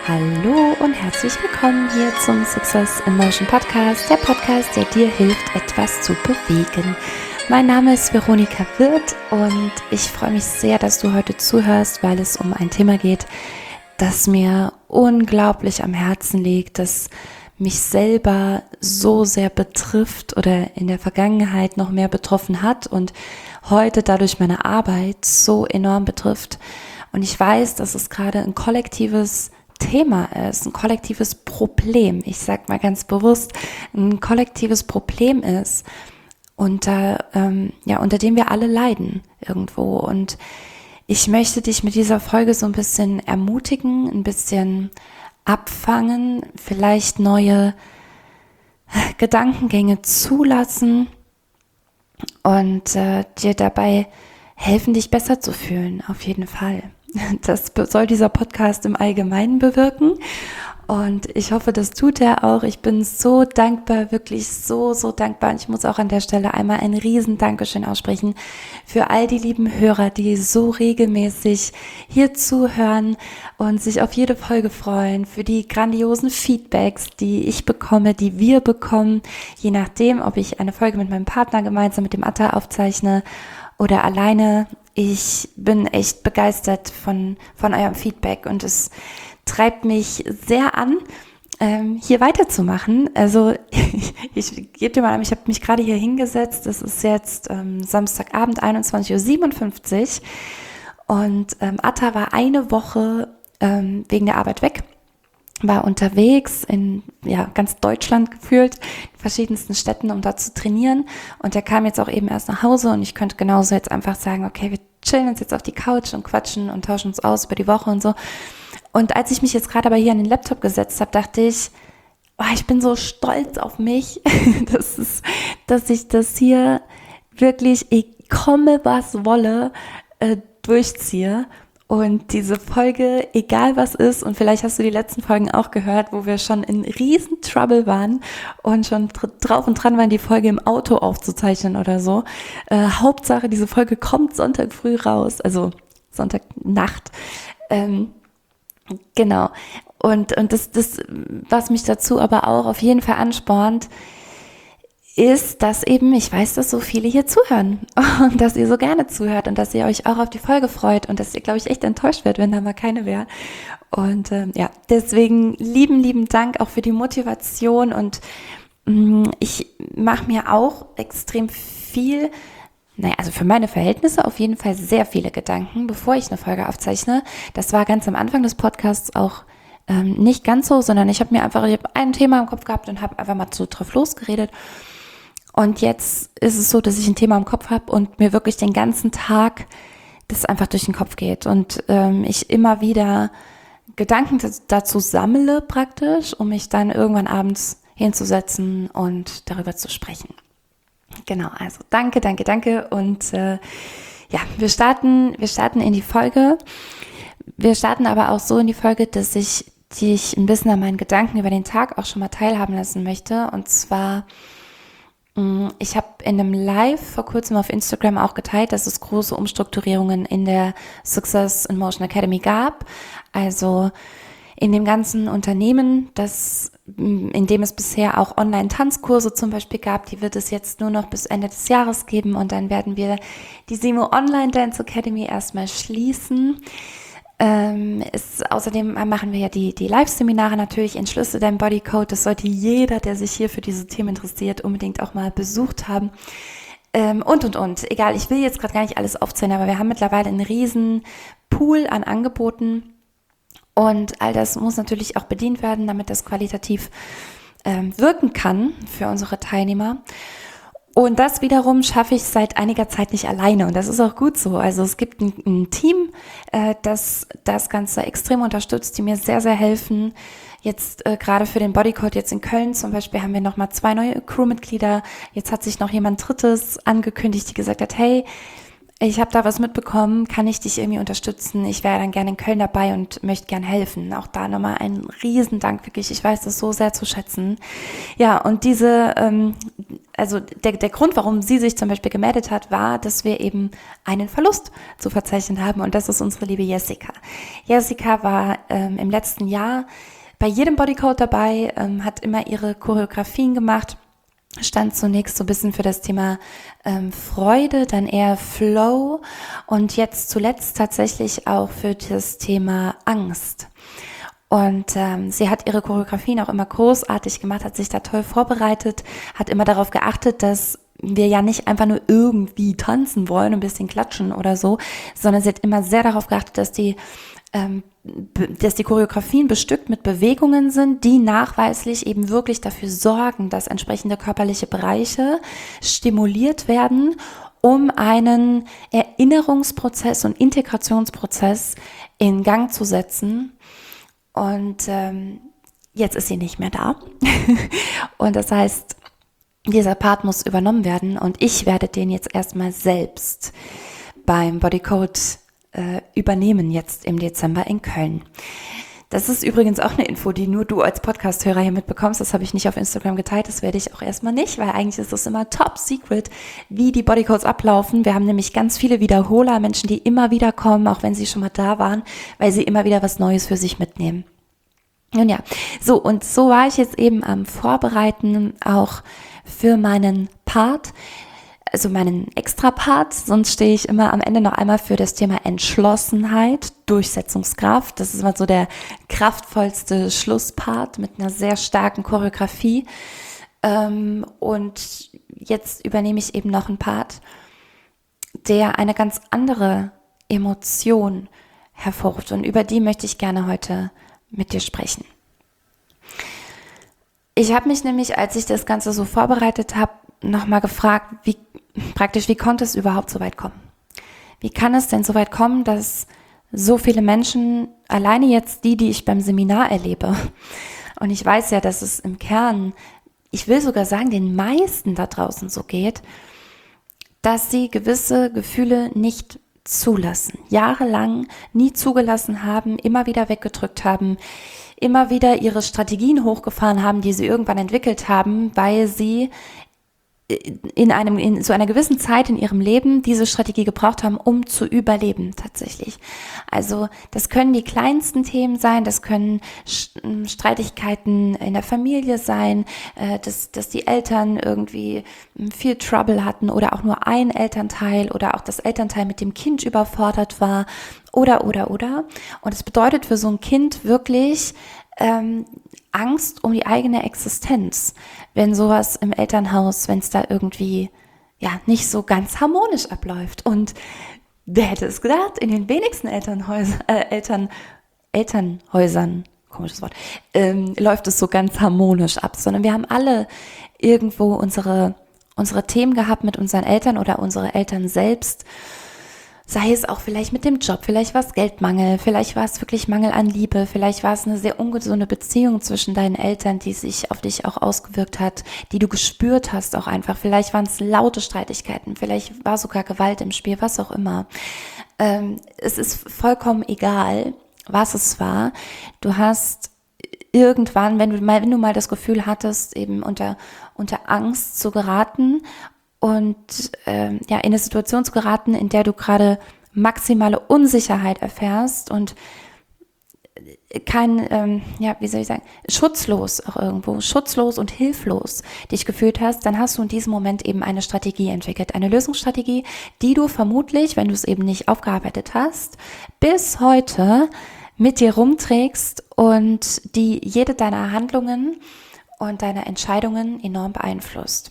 Hallo und herzlich willkommen hier zum Success in Motion Podcast, der Podcast, der dir hilft, etwas zu bewegen. Mein Name ist Veronika Wirth und ich freue mich sehr, dass du heute zuhörst, weil es um ein Thema geht, das mir unglaublich am Herzen liegt, das mich selber so sehr betrifft oder in der Vergangenheit noch mehr betroffen hat und heute dadurch meine Arbeit so enorm betrifft. Und ich weiß, dass es gerade ein kollektives Thema ist, ein kollektives Problem. Ich sage mal ganz bewusst, ein kollektives Problem ist, unter dem wir alle leiden irgendwo. Und ich möchte dich mit dieser Folge so ein bisschen ermutigen, ein bisschen abfangen, vielleicht neue Gedankengänge zulassen und dir dabei helfen, dich besser zu fühlen, auf jeden Fall. Das soll dieser Podcast im Allgemeinen bewirken und ich hoffe, das tut er auch. Ich bin so dankbar, wirklich so dankbar. Und ich muss auch an der Stelle einmal ein riesen Dankeschön aussprechen für all die lieben Hörer, die so regelmäßig hier zuhören und sich auf jede Folge freuen, für die grandiosen Feedbacks, die ich bekomme, die wir bekommen, je nachdem, ob ich eine Folge mit meinem Partner gemeinsam mit dem Atta aufzeichne oder alleine. Ich bin echt begeistert von eurem Feedback und es treibt mich sehr an, hier weiterzumachen. Also ich gebe dir mal, ich habe mich gerade hier hingesetzt. Es ist jetzt Samstagabend 21:57 Uhr und Atta war eine Woche wegen der Arbeit weg. War unterwegs in ganz Deutschland gefühlt, in verschiedensten Städten, um dort zu trainieren. Und er kam jetzt auch eben erst nach Hause und ich könnte genauso jetzt einfach sagen, okay, wir chillen uns jetzt auf die Couch und quatschen und tauschen uns aus über die Woche und so. Und als ich mich jetzt gerade aber hier an den Laptop gesetzt habe, dachte ich, ich bin so stolz auf mich, dass ich das hier wirklich, komme was wolle, durchziehe. Und diese Folge, egal was ist, und vielleicht hast du die letzten Folgen auch gehört, wo wir schon in riesen Trouble waren und schon drauf und dran waren, die Folge im Auto aufzuzeichnen oder so. Hauptsache, diese Folge kommt Sonntag früh raus, also Sonntagnacht. Genau. Und das, was mich dazu aber auch auf jeden Fall anspornt, ist, dass eben, ich weiß, dass so viele hier zuhören und dass ihr so gerne zuhört und dass ihr euch auch auf die Folge freut und dass ihr, glaube ich, echt enttäuscht werdet, wenn da mal keine wäre. Und deswegen lieben Dank auch für die Motivation und ich mache mir auch extrem viel, also für meine Verhältnisse auf jeden Fall sehr viele Gedanken, bevor ich eine Folge aufzeichne. Das war ganz am Anfang des Podcasts auch nicht ganz so, sondern ich habe ein Thema im Kopf gehabt und habe einfach mal so drauf losgeredet. Und jetzt ist es so, dass ich ein Thema im Kopf habe und mir wirklich den ganzen Tag das einfach durch den Kopf geht und ich immer wieder Gedanken dazu sammle praktisch, um mich dann irgendwann abends hinzusetzen und darüber zu sprechen. Genau, also danke und wir starten in die Folge. Wir starten aber auch so in die Folge, dass ich dich ein bisschen an meinen Gedanken über den Tag auch schon mal teilhaben lassen möchte. Und zwar, ich habe in einem Live vor kurzem auf Instagram auch geteilt, dass es große Umstrukturierungen in der Success in Motion Academy gab. Also in dem ganzen Unternehmen, in dem es bisher auch Online-Tanzkurse zum Beispiel gab, die wird es jetzt nur noch bis Ende des Jahres geben und dann werden wir die Simo Online Dance Academy erstmal schließen. Außerdem machen wir ja die Live-Seminare natürlich, Entschlüsse dein Bodycode. Das sollte jeder, der sich hier für diese Themen interessiert, unbedingt auch mal besucht haben. Und. Egal, ich will jetzt gerade gar nicht alles aufzählen, aber wir haben mittlerweile einen riesen Pool an Angeboten. Und all das muss natürlich auch bedient werden, damit das qualitativ wirken kann für unsere Teilnehmer. Und das wiederum schaffe ich seit einiger Zeit nicht alleine und das ist auch gut so. Also es gibt ein Team, das das Ganze extrem unterstützt, die mir sehr, sehr helfen. Jetzt gerade für den Bodycode jetzt in Köln zum Beispiel haben wir nochmal 2 neue Crewmitglieder. Jetzt hat sich noch jemand Drittes angekündigt, die gesagt hat, hey, ich habe da was mitbekommen, kann ich dich irgendwie unterstützen? Ich wäre dann gerne in Köln dabei und möchte gern helfen. Auch da nochmal ein Riesendank, wirklich. Ich weiß das so sehr zu schätzen. Ja, und diese also der Grund, warum sie sich zum Beispiel gemeldet hat, war, dass wir eben einen Verlust zu verzeichnen haben, und das ist unsere liebe Jessica. Jessica war im letzten Jahr bei jedem Bodycode dabei, hat immer ihre Choreografien gemacht, stand zunächst so ein bisschen für das Thema Freude, dann eher Flow und jetzt zuletzt tatsächlich auch für das Thema Angst. Und sie hat ihre Choreografien auch immer großartig gemacht, hat sich da toll vorbereitet, hat immer darauf geachtet, dass wir ja nicht einfach nur irgendwie tanzen wollen, ein bisschen klatschen oder so, sondern sie hat immer sehr darauf geachtet, dass die Choreografien bestückt mit Bewegungen sind, die nachweislich eben wirklich dafür sorgen, dass entsprechende körperliche Bereiche stimuliert werden, um einen Erinnerungsprozess und Integrationsprozess in Gang zu setzen. Und jetzt ist sie nicht mehr da. Und das heißt, dieser Part muss übernommen werden und ich werde den jetzt erstmal selbst beim Bodycode übernehmen, jetzt im Dezember in Köln. Das ist übrigens auch eine Info, die nur du als Podcast-Hörer hier mitbekommst. Das habe ich nicht auf Instagram geteilt, das werde ich auch erstmal nicht, weil eigentlich ist das immer top secret, wie die Bodycodes ablaufen. Wir haben nämlich ganz viele Wiederholer, Menschen, die immer wieder kommen, auch wenn sie schon mal da waren, weil sie immer wieder was Neues für sich mitnehmen. Und ja, so war ich jetzt eben am Vorbereiten auch für meinen Part, also meinen Extra-Part, sonst stehe ich immer am Ende noch einmal für das Thema Entschlossenheit, Durchsetzungskraft. Das ist immer so der kraftvollste Schlusspart mit einer sehr starken Choreografie. Und jetzt übernehme ich eben noch einen Part, der eine ganz andere Emotion hervorruft. Und über die möchte ich gerne heute mit dir sprechen. Ich habe mich nämlich, als ich das Ganze so vorbereitet habe, nochmal gefragt, wie konnte es überhaupt so weit kommen? Wie kann es denn so weit kommen, dass so viele Menschen, alleine jetzt die ich beim Seminar erlebe, und ich weiß ja, dass es im Kern, ich will sogar sagen, den meisten da draußen so geht, dass sie gewisse Gefühle nicht zulassen, jahrelang nie zugelassen haben, immer wieder weggedrückt haben, immer wieder ihre Strategien hochgefahren haben, die sie irgendwann entwickelt haben, weil sie in so einer gewissen Zeit in ihrem Leben diese Strategie gebraucht haben, um zu überleben tatsächlich. Also das können die kleinsten Themen sein, das können Streitigkeiten in der Familie sein, dass die Eltern irgendwie viel Trouble hatten oder auch nur ein Elternteil oder auch das Elternteil mit dem Kind überfordert war oder. Und es bedeutet für so ein Kind wirklich Angst um die eigene Existenz, wenn sowas im Elternhaus, wenn es da irgendwie nicht so ganz harmonisch abläuft. Und wer hätte es gedacht, in den wenigsten Elternhäusern, komisches Wort, läuft es so ganz harmonisch ab, sondern wir haben alle irgendwo unsere Themen gehabt mit unseren Eltern oder unsere Eltern selbst. Sei es auch vielleicht mit dem Job, vielleicht war es Geldmangel, vielleicht war es wirklich Mangel an Liebe, vielleicht war es eine sehr ungesunde Beziehung zwischen deinen Eltern, die sich auf dich auch ausgewirkt hat, die du gespürt hast auch einfach. Vielleicht waren es laute Streitigkeiten, vielleicht war sogar Gewalt im Spiel, was auch immer. Es ist vollkommen egal, was es war. Du hast irgendwann, wenn du mal das Gefühl hattest, eben unter Angst zu geraten, und in eine Situation zu geraten, in der du gerade maximale Unsicherheit erfährst und schutzlos auch irgendwo, schutzlos und hilflos dich gefühlt hast, dann hast du in diesem Moment eben eine Strategie entwickelt, eine Lösungsstrategie, die du vermutlich, wenn du es eben nicht aufgearbeitet hast, bis heute mit dir rumträgst und die jede deiner Handlungen und deiner Entscheidungen enorm beeinflusst.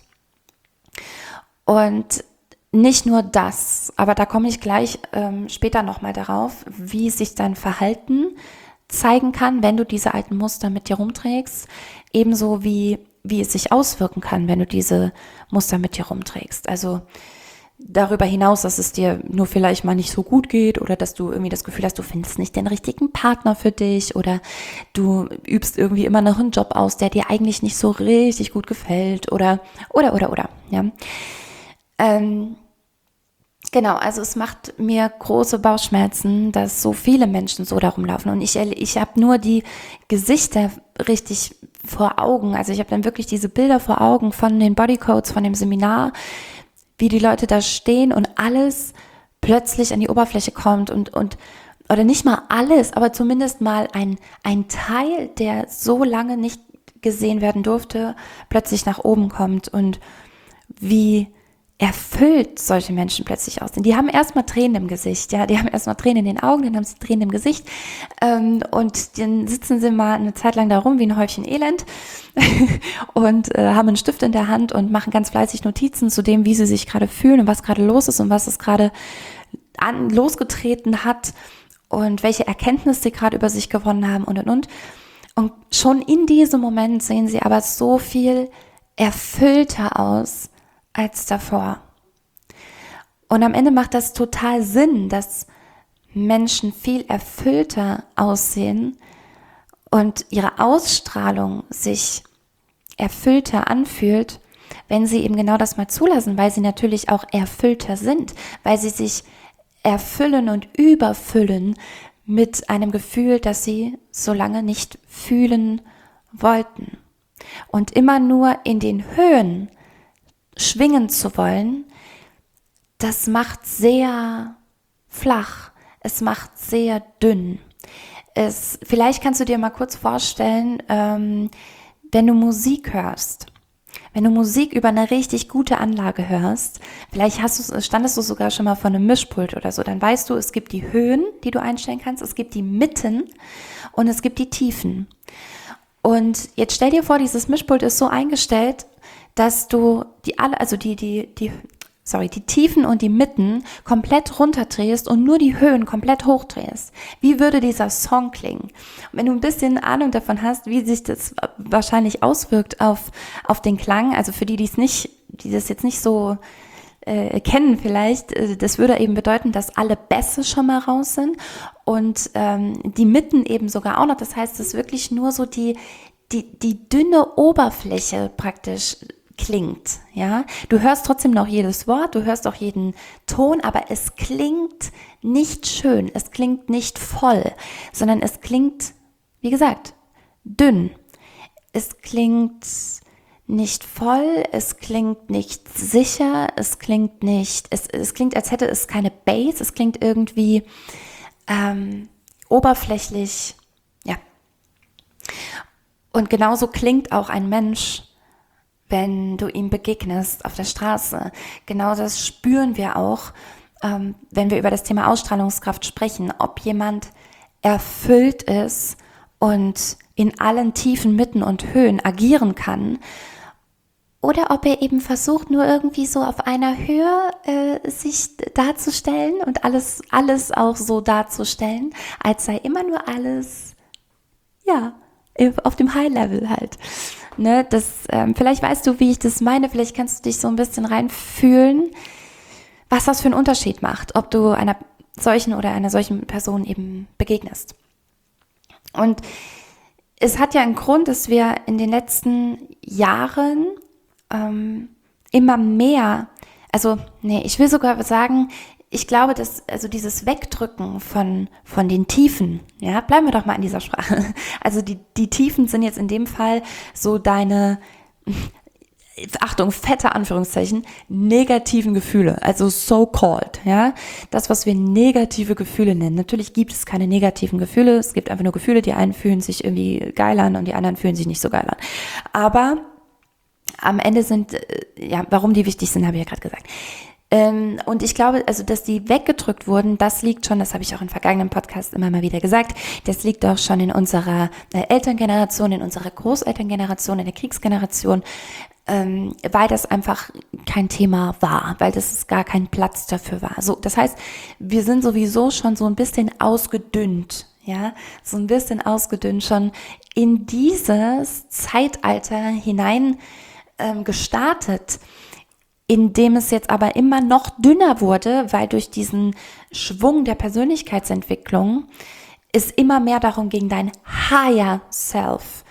Und nicht nur das, aber da komme ich gleich später nochmal darauf, wie sich dein Verhalten zeigen kann, wenn du diese alten Muster mit dir rumträgst, ebenso wie es sich auswirken kann, wenn du diese Muster mit dir rumträgst. Also darüber hinaus, dass es dir nur vielleicht mal nicht so gut geht oder dass du irgendwie das Gefühl hast, du findest nicht den richtigen Partner für dich oder du übst irgendwie immer noch einen Job aus, der dir eigentlich nicht so richtig gut gefällt oder, ja. Genau, also es macht mir große Bauchschmerzen, dass so viele Menschen so darum laufen und ich habe nur die Gesichter richtig vor Augen. Also ich habe dann wirklich diese Bilder vor Augen von den Bodycodes, von dem Seminar, wie die Leute da stehen und alles plötzlich an die Oberfläche kommt und oder nicht mal alles, aber zumindest mal ein Teil, der so lange nicht gesehen werden durfte, plötzlich nach oben kommt und wie erfüllt solche Menschen plötzlich aussehen. Die haben erstmal Tränen im Gesicht, ja, die haben erstmal Tränen in den Augen, dann haben sie Tränen im Gesicht und dann sitzen sie mal eine Zeit lang da rum wie ein Häufchen Elend und haben einen Stift in der Hand und machen ganz fleißig Notizen zu dem, wie sie sich gerade fühlen und was gerade los ist und was es gerade losgetreten hat und welche Erkenntnisse sie gerade über sich gewonnen haben und. Und schon in diesem Moment sehen sie aber so viel erfüllter aus als davor. Und am Ende macht das total Sinn, dass Menschen viel erfüllter aussehen und ihre Ausstrahlung sich erfüllter anfühlt, wenn sie eben genau das mal zulassen, weil sie natürlich auch erfüllter sind, weil sie sich erfüllen und überfüllen mit einem Gefühl, das sie so lange nicht fühlen wollten. Und immer nur in den Höhen schwingen zu wollen, das macht sehr flach, es macht sehr dünn. Vielleicht kannst du dir mal kurz vorstellen, wenn du Musik hörst, wenn du Musik über eine richtig gute Anlage hörst, vielleicht standest du sogar schon mal vor einem Mischpult oder so, dann weißt du, es gibt die Höhen, die du einstellen kannst, es gibt die Mitten und es gibt die Tiefen. Und jetzt stell dir vor, dieses Mischpult ist so eingestellt, dass du die Tiefen und die Mitten komplett runterdrehst und nur die Höhen komplett hochdrehst. Wie würde dieser Song klingen? Und wenn du ein bisschen Ahnung davon hast, wie sich das wahrscheinlich auswirkt auf den Klang, also für die das jetzt nicht so kennen vielleicht, das würde eben bedeuten, dass alle Bässe schon mal raus sind und die Mitten eben sogar auch noch. Das heißt, es ist wirklich nur so die dünne Oberfläche praktisch klingt, ja. Du hörst trotzdem noch jedes Wort, du hörst auch jeden Ton, aber es klingt nicht schön, es klingt nicht voll, sondern es klingt, wie gesagt, dünn. Es klingt nicht voll, es klingt nicht sicher, es klingt, als hätte es keine Bass, es klingt irgendwie oberflächlich, ja. Und genauso klingt auch ein Mensch, wenn du ihm begegnest auf der Straße. Genau das spüren wir auch, wenn wir über das Thema Ausstrahlungskraft sprechen, ob jemand erfüllt ist und in allen Tiefen, Mitten und Höhen agieren kann oder ob er eben versucht, nur irgendwie so auf einer Höhe sich darzustellen und alles auch so darzustellen, als sei immer nur alles, ja, auf dem High-Level halt. Ne, vielleicht weißt du, wie ich das meine, vielleicht kannst du dich so ein bisschen reinfühlen, was das für einen Unterschied macht, ob du einer solchen Person eben begegnest. Und es hat ja einen Grund, dass wir in den letzten Jahren immer mehr, ich will sogar sagen, ich glaube, dass dieses Wegdrücken von den Tiefen, ja, bleiben wir doch mal in dieser Sprache. Also die Tiefen sind jetzt in dem Fall so deine, Achtung, fette Anführungszeichen, negativen Gefühle, also so-called, ja, das, was wir negative Gefühle nennen. Natürlich gibt es keine negativen Gefühle, es gibt einfach nur Gefühle, die einen fühlen sich irgendwie geil an und die anderen fühlen sich nicht so geil an. Aber am Ende warum die wichtig sind, habe ich ja gerade gesagt. Und ich glaube, dass die weggedrückt wurden, das liegt schon, das habe ich auch in vergangenen Podcasts immer mal wieder gesagt, das liegt auch schon in unserer Elterngeneration, in unserer Großelterngeneration, in der Kriegsgeneration, weil das einfach kein Thema war, weil das gar kein Platz dafür war. So, das heißt, wir sind sowieso schon so ein bisschen ausgedünnt, ja, so ein bisschen ausgedünnt schon in dieses Zeitalter hinein gestartet, in dem es jetzt aber immer noch dünner wurde, weil durch diesen Schwung der Persönlichkeitsentwicklung es immer mehr darum ging, dein Higher Self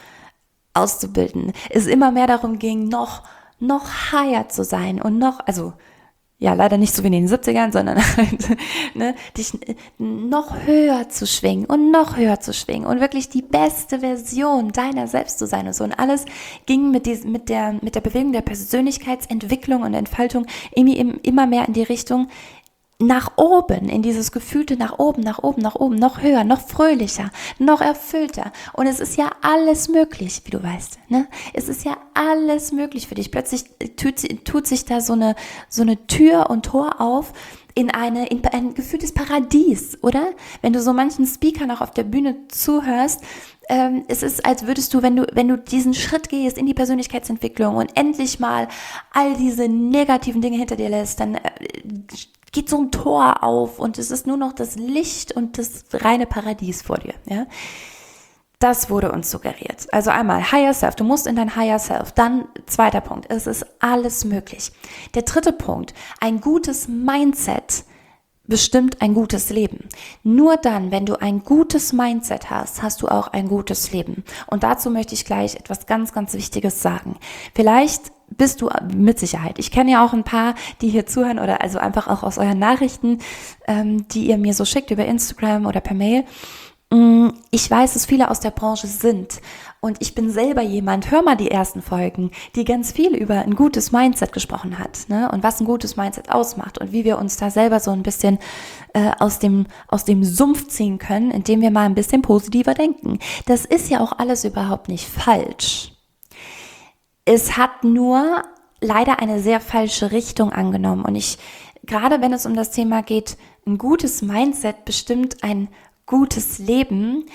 auszubilden. Es immer mehr darum ging, noch higher zu sein und ja, leider nicht so wie in den 70ern, sondern halt, ne, dich noch höher zu schwingen und noch höher zu schwingen und wirklich die beste Version deiner selbst zu sein und so. Und alles ging mit der Bewegung der Persönlichkeitsentwicklung und Entfaltung irgendwie immer mehr in die Richtung nach oben, in dieses gefühlte nach oben, noch höher, noch fröhlicher, noch erfüllter. Und es ist ja alles möglich, wie du weißt, ne? Es ist ja alles möglich für dich. Plötzlich tut sich da so eine Tür und Tor auf in ein gefühltes Paradies, oder? Wenn du so manchen Speakern auch auf der Bühne zuhörst, es ist, als würdest du, wenn du diesen Schritt gehst in die Persönlichkeitsentwicklung und endlich mal all diese negativen Dinge hinter dir lässt, dann geht so ein Tor auf und es ist nur noch das Licht und das reine Paradies vor dir. Ja? Das wurde uns suggeriert. Also einmal Higher Self, du musst in dein Higher Self. Dann zweiter Punkt, es ist alles möglich. Der dritte Punkt, ein gutes Mindset bestimmt ein gutes Leben. Nur dann, wenn du ein gutes Mindset hast, hast du auch ein gutes Leben. Und dazu möchte ich gleich etwas ganz, ganz Wichtiges sagen. Vielleicht bist du mit Sicherheit. Ich kenne ja auch ein paar, die hier zuhören oder also einfach auch aus euren Nachrichten, die ihr mir so schickt über Instagram oder per Mail. Ich weiß, dass viele aus der Branche sind und ich bin selber jemand, hör mal die ersten Folgen, die ganz viel über ein gutes Mindset gesprochen hat, ne? Und was ein gutes Mindset ausmacht und wie wir uns da selber so ein bisschen aus dem Sumpf ziehen können, indem wir mal ein bisschen positiver denken. Das ist ja auch alles überhaupt nicht falsch. Es hat nur leider eine sehr falsche Richtung angenommen und gerade wenn es um das Thema geht, ein gutes Mindset bestimmt ein gutes Leben,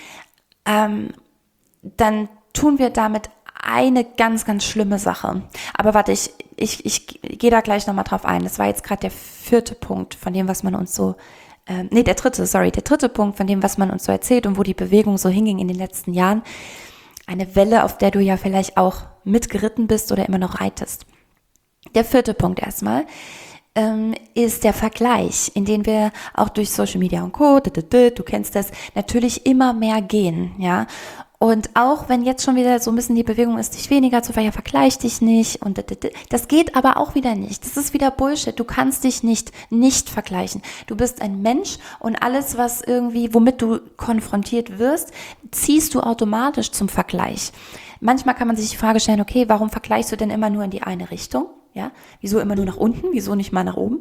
dann tun wir damit eine ganz, ganz schlimme Sache. Aber warte, ich gehe da gleich nochmal drauf ein. Das war jetzt gerade der vierte Punkt von dem, was man uns so, der dritte Punkt von dem, was man uns so erzählt und wo die Bewegung so hinging in den letzten Jahren. Eine Welle, auf der du ja vielleicht auch mitgeritten bist oder immer noch reitest. Der vierte Punkt erstmal ist der Vergleich, in den wir auch durch Social Media und Co., du kennst das, natürlich immer mehr gehen, ja. Und auch wenn jetzt schon wieder so ein bisschen die Bewegung ist, dich weniger zu vergleichen, vergleich dich nicht und das geht aber auch wieder nicht. Das ist wieder Bullshit. Du kannst dich nicht vergleichen. Du bist ein Mensch und alles, was irgendwie, womit du konfrontiert wirst, ziehst du automatisch zum Vergleich. Manchmal kann man sich die Frage stellen, okay, warum vergleichst du denn immer nur in die eine Richtung? Ja, wieso immer nur nach unten? Wieso nicht mal nach oben?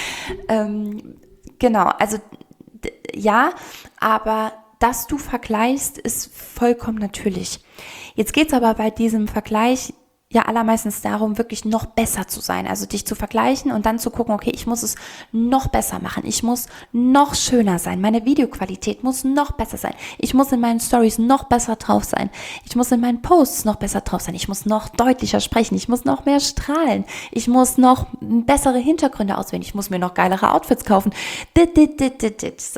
Genau, also ja, aber dass du vergleichst, ist vollkommen natürlich. Jetzt geht es aber bei diesem Vergleich ja allermeistens darum, wirklich noch besser zu sein. Also dich zu vergleichen und dann zu gucken, okay, ich muss es noch besser machen. Ich muss noch schöner sein. Meine Videoqualität muss noch besser sein. Ich muss in meinen Stories noch besser drauf sein. Ich muss in meinen Posts noch besser drauf sein. Ich muss noch deutlicher sprechen. Ich muss noch mehr strahlen. Ich muss noch bessere Hintergründe auswählen. Ich muss mir noch geilere Outfits kaufen. So.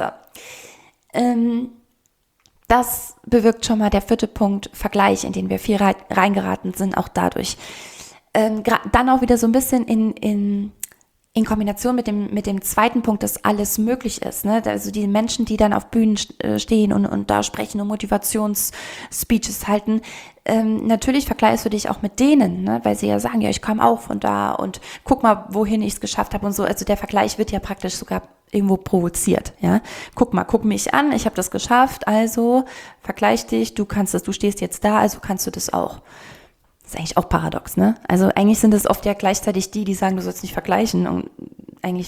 Das bewirkt schon mal der vierte Punkt, Vergleich, in den wir viel reingeraten sind, auch dadurch. Dann auch wieder so ein bisschen in Kombination mit dem zweiten Punkt, dass alles möglich ist. Ne? Also die Menschen, die dann auf Bühnen stehen und da sprechen und Motivationsspeeches halten, natürlich vergleichst du dich auch mit denen, ne? Weil sie ja sagen, ja, ich kam auch von da und guck mal, wohin ich es geschafft habe und so. Also der Vergleich wird ja praktisch sogar irgendwo provoziert, ja. Guck mich an, ich habe das geschafft, also vergleich dich, du kannst das, du stehst jetzt da, also kannst du das auch. Das ist eigentlich auch paradox, ne? Also eigentlich sind es oft ja gleichzeitig die sagen, du sollst nicht vergleichen und eigentlich,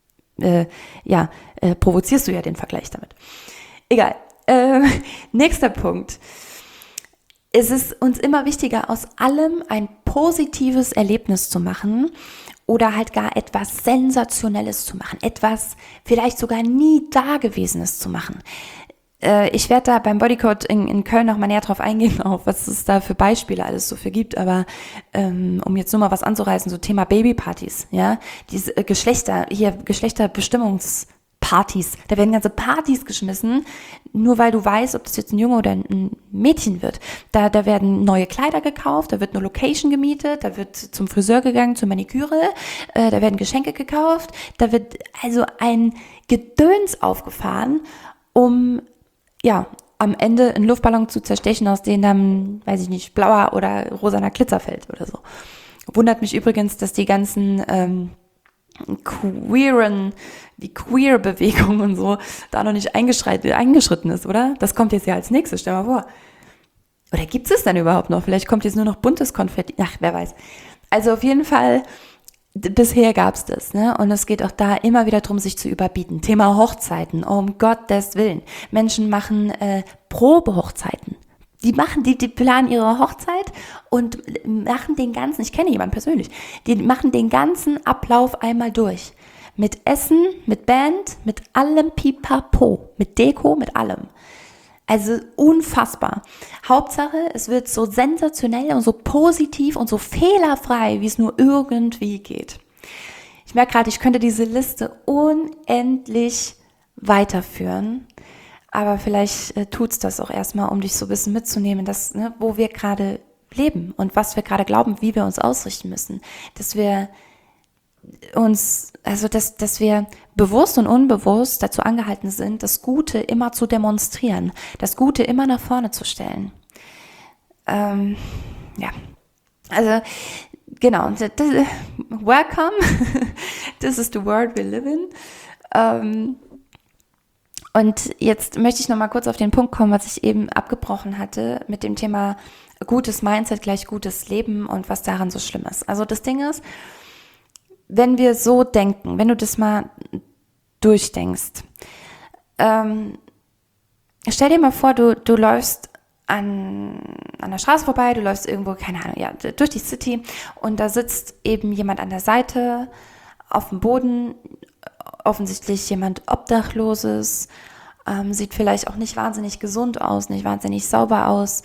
provozierst du ja den Vergleich damit. Egal. Nächster Punkt. Es ist uns immer wichtiger, aus allem ein positives Erlebnis zu machen oder halt gar etwas Sensationelles zu machen, etwas vielleicht sogar nie Dagewesenes zu machen. Ich werde da beim Bodycode in Köln noch mal näher drauf eingehen, auf was es da für Beispiele alles so für gibt, aber um jetzt nur mal was anzureißen, so Thema Babypartys, ja, diese Geschlechterbestimmungspartys, da werden ganze Partys geschmissen, nur weil du weißt, ob das jetzt ein Junge oder ein Mädchen wird. Da werden neue Kleider gekauft, da wird eine Location gemietet, da wird zum Friseur gegangen, zur Maniküre, da werden Geschenke gekauft, da wird also ein Gedöns aufgefahren, um am Ende einen Luftballon zu zerstechen, aus dem dann, weiß ich nicht, blauer oder rosaner Glitzer fällt oder so. Wundert mich übrigens, dass die ganzen die Queer-Bewegung und so da noch nicht eingeschritten ist, oder? Das kommt jetzt ja als nächstes, stell mal vor. Oder gibt es denn überhaupt noch? Vielleicht kommt jetzt nur noch buntes Konfetti. Ach, wer weiß. Also auf jeden Fall, bisher gab es das, ne? Und es geht auch da immer wieder darum, sich zu überbieten. Thema Hochzeiten, um Gottes Willen. Menschen machen Probehochzeiten. Die planen ihre Hochzeit und machen den ganzen, ich kenne jemanden persönlich, die machen den ganzen Ablauf einmal durch. Mit Essen, mit Band, mit allem Pipapo, mit Deko, mit allem. Also unfassbar. Hauptsache, es wird so sensationell und so positiv und so fehlerfrei, wie es nur irgendwie geht. Ich merke gerade, ich könnte diese Liste unendlich weiterführen. Aber vielleicht tut's das auch erstmal, um dich so ein bisschen mitzunehmen, dass, ne, wo wir gerade leben und was wir gerade glauben, wie wir uns ausrichten müssen. Dass wir dass wir bewusst und unbewusst dazu angehalten sind, das Gute immer zu demonstrieren, das Gute immer nach vorne zu stellen. Ja, also genau, welcome, this is the world we live in. Und jetzt möchte ich noch mal kurz auf den Punkt kommen, was ich eben abgebrochen hatte mit dem Thema gutes Mindset gleich gutes Leben und was daran so schlimm ist. Also das Ding ist, wenn wir so denken, wenn du das mal durchdenkst, stell dir mal vor, du läufst an der Straße vorbei, du läufst irgendwo, keine Ahnung, ja, durch die City und da sitzt eben jemand an der Seite auf dem Boden, offensichtlich jemand Obdachloses, sieht vielleicht auch nicht wahnsinnig gesund aus, nicht wahnsinnig sauber aus.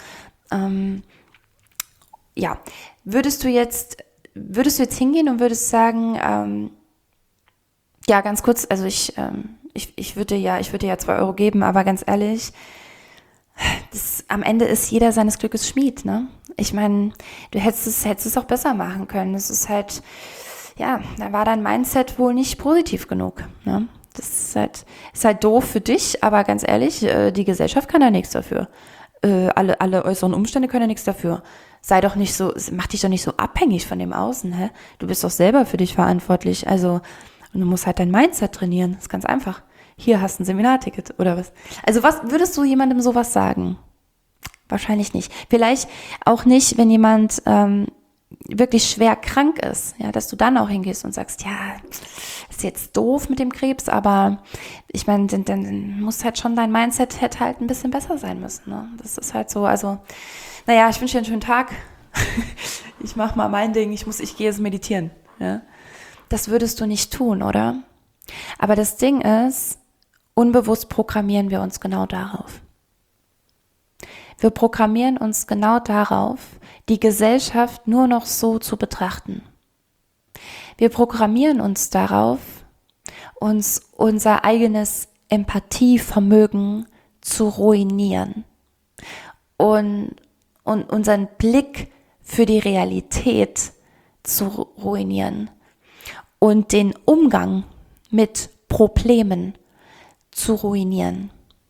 Ja, würdest du jetzt hingehen und würdest sagen, ja, ganz kurz, also ich würde ja 2 Euro geben, aber ganz ehrlich, am Ende ist jeder seines Glückes Schmied, ne? Ich meine, du hättest es auch besser machen können. Es ist halt, ja, da war dein Mindset wohl nicht positiv genug, ne? Das ist halt doof für dich, aber ganz ehrlich, die Gesellschaft kann da nichts dafür. Alle äußeren Umstände können ja nichts dafür. Mach dich doch nicht so abhängig von dem Außen, hä? Du bist doch selber für dich verantwortlich. Also, und du musst halt dein Mindset trainieren. Das ist ganz einfach. Hier hast du ein Seminarticket oder was. Also, was würdest du jemandem sowas sagen? Wahrscheinlich nicht. Vielleicht auch nicht, wenn jemand wirklich schwer krank ist, ja, dass du dann auch hingehst und sagst, ja, ist jetzt doof mit dem Krebs, aber ich meine, dann muss halt schon dein Mindset hätte halt ein bisschen besser sein müssen, ne? Das ist halt so, also, naja, ich wünsche dir einen schönen Tag. Ich mache mal mein Ding, ich gehe jetzt meditieren, ja. Das würdest du nicht tun, oder? Aber das Ding ist, unbewusst programmieren wir uns genau darauf. Wir programmieren uns genau darauf, die Gesellschaft nur noch so zu betrachten. Wir programmieren uns darauf, uns unser eigenes Empathievermögen zu ruinieren und unseren Blick für die Realität zu ruinieren und den Umgang mit Problemen zu ruinieren.